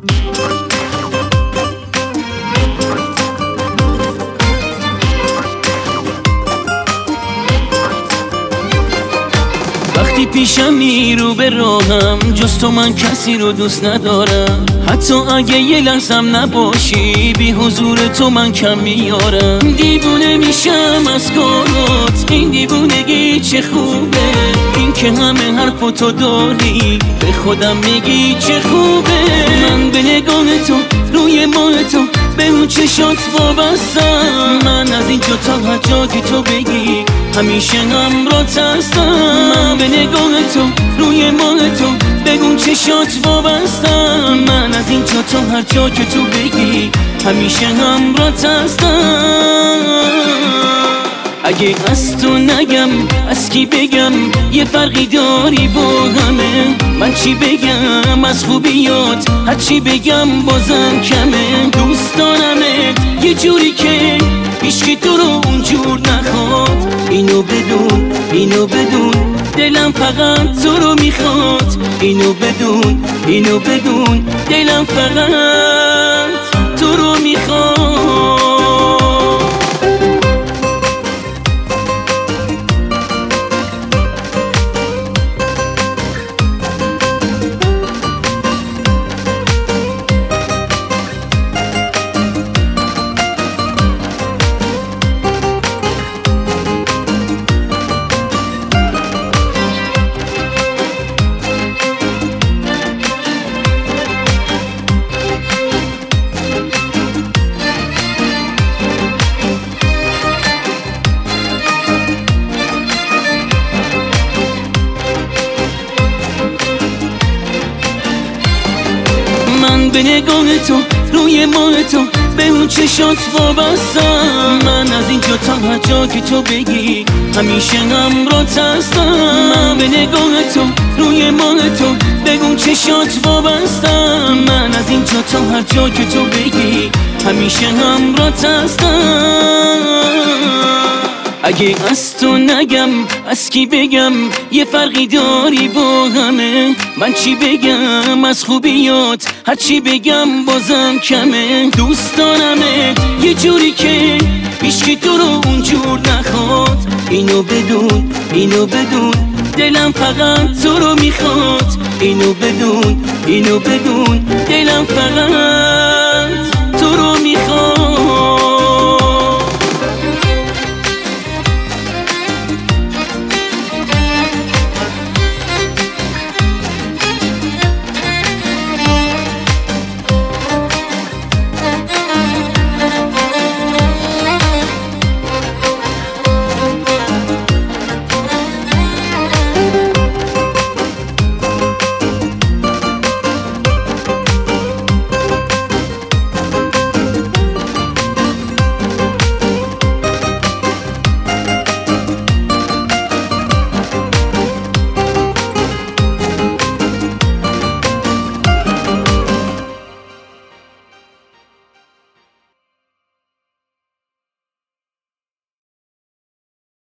وقتی پیشمی رو به راهم جز تو من کسی رو دوست ندارم. حتی اگه یه لحظم نباشی بی حضور تو من کم میارم. دیوونه میشم از کارات، این دیوونگی چه خوبه. این که همه حرفاتو داری به خودم میگی چه خوبه. من به نگاه تو روی ماه تو به اون چشات وابستم. من از اینجا تا هر جا که تو بگی همیشه همراهت هستم. من به نگاه تو روی ماه تو به اون چشات وابستم. من از اینجا تا هر جا که تو بگی همیشه همراهت هستم. اگه از تو نگم از کی بگم، یه فرقی داری با همه. من چی بگم از خوبیات، هر چی بگم بازم کمه. دوست دارمت یه جوری که هیچکی تو رو اونجور نخواد. اینو بدون اینو بدون دلم فقط تو رو میخواد. اینو بدون اینو بدون دلم فقط تو رو میخواد. من به نگاه تو روی ماه تو به اون چشات وابستم. من از اینجا تا هر جا که تو بگی همیشه همراهت هستم. من به نگاه تو روی ماه تو به اون چشات وابستم. من از اینجا تا هر جا که تو بگی همیشه همراهت هستم. اگه از تو نگم از کی بگم، یه فرقی داری با همه. من چی بگم از خوبیات، هر چی بگم بازم کمه. دوست دارمت یه جوری که هیچکی تو رو اونجور نخواد. اینو بدون اینو بدون دلم فقط تو رو میخواد. اینو بدون اینو بدون دلم